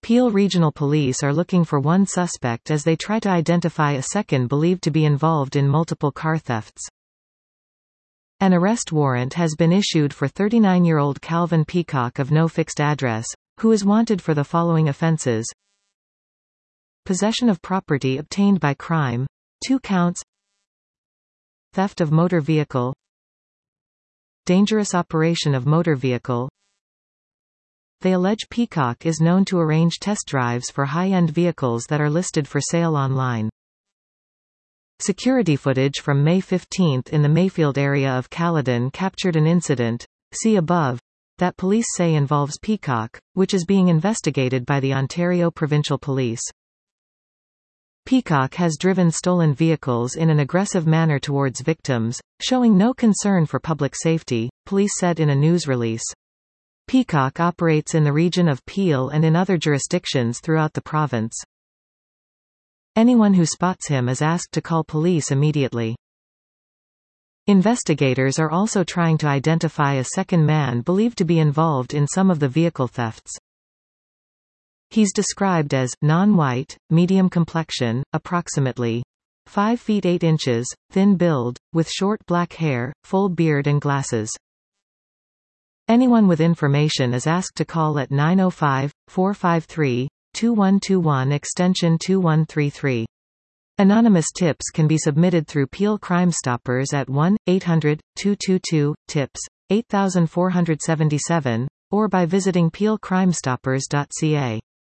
Peel Regional Police are looking for one suspect as they try to identify a second believed to be involved in multiple car thefts. An arrest warrant has been issued for 39-year-old Calvin Peacock of no fixed address, who is wanted for the following offences: possession of property obtained by crime, 2 counts, theft of motor vehicle, dangerous operation of motor vehicle. They allege Peacock is known to arrange test drives for high-end vehicles that are listed for sale online. Security footage from May 15 in the Mayfield area of Caledon captured an incident, see above, that police say involves Peacock, which is being investigated by the Ontario Provincial Police. Peacock has driven stolen vehicles in an aggressive manner towards victims, showing no concern for public safety, police said in a news release. Peacock operates in the region of Peel and in other jurisdictions throughout the province. Anyone who spots him is asked to call police immediately. Investigators are also trying to identify a second man believed to be involved in some of the vehicle thefts. He's described as non-white, medium complexion, approximately 5 feet 8 inches, thin build, with short black hair, full beard and glasses. Anyone with information is asked to call at 905-453-2121 extension 2133. Anonymous tips can be submitted through Peel Crime Stoppers at 1-800-222-TIPS, 8477, or by visiting peelcrimestoppers.ca.